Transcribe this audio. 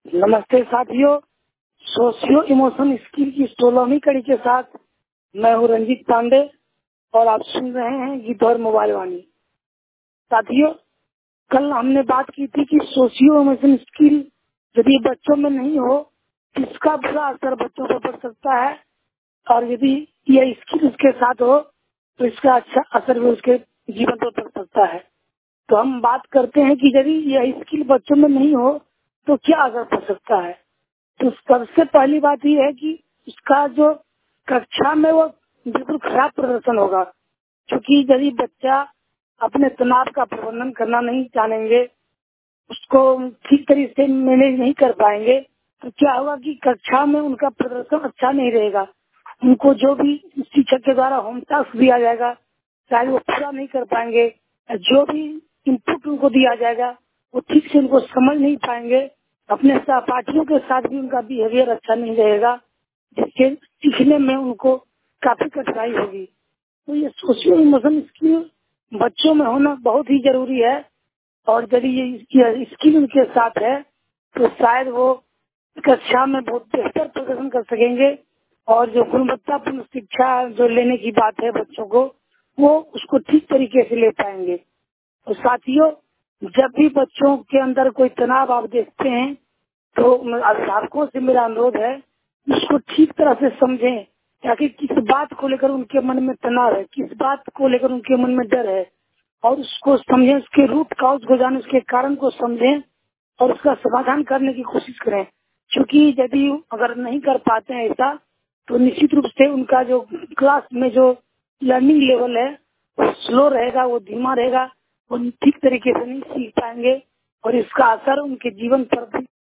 नमस्ते साथियों, socio emotion skill की 16वीं कड़ी के साथ मैं हूँ रंजीत पांडे और आप सुन रहे हैं गीत और मोबाइल वाणी। साथियों, कल हमने बात की थी कि सोशियो इमोशन स्किल यदि बच्चों में नहीं हो तो इसका बुरा असर बच्चों पर पड़ सकता है, और यदि यह स्किल उसके साथ हो तो इसका अच्छा असर भी उसके जीवन पर पड़ सकता है। तो हम बात करते हैं कि यदि यह स्किल बच्चों में नहीं हो तो क्या असर पड़ सकता है। तो सबसे पहली बात यह है कि उसका जो कक्षा में वो बिल्कुल खराब प्रदर्शन होगा, क्योंकि यदि बच्चा अपने तनाव का प्रबंधन करना नहीं जानेंगे, उसको ठीक तरीके से मैनेज नहीं कर पाएंगे, तो क्या होगा कि कक्षा में उनका प्रदर्शन अच्छा नहीं रहेगा। उनको जो भी शिक्षक के द्वारा होम टास्क दिया जाएगा शायद वो पूरा नहीं कर पाएंगे, जो भी इनपुट उनको दिया जाएगा वो ठीक से उनको समझ नहीं पाएंगे। अपने सहपाठियों के साथ भी उनका बिहेवियर अच्छा नहीं रहेगा, जिससे सीखने में उनको काफी कठिनाई होगी। तो ये सोशियो इमोशन स्किल बच्चों में होना बहुत ही जरूरी है, और यदि ये स्किल उनके साथ है तो शायद वो कक्षा में बहुत बेहतर प्रदर्शन कर सकेंगे, और जो गुणवत्तापूर्ण शिक्षा जो लेने की बात है बच्चों को, वो उसको ठीक तरीके से ले पाएंगे। तो साथियों, जब भी बच्चों के अंदर कोई तनाव आप देखते हैं तो अभिभावकों से मेरा अनुरोध है उसको ठीक तरह से समझें, ताकि किस बात को लेकर उनके मन में तनाव है, किस बात को लेकर उनके मन में डर है, और उसको समझें, उसके रूट कॉज को जाने, उसके कारण को समझें और उसका समाधान करने की कोशिश करें। क्योंकि यदि अगर नहीं कर पाते हैं ऐसा तो निश्चित रूप से उनका जो क्लास में जो लर्निंग लेवल है वो स्लो रहेगा, वो धीमा रहेगा, वो ठीक तरीके से नहीं सीख पाएंगे, और इसका असर उनके जीवन पर भी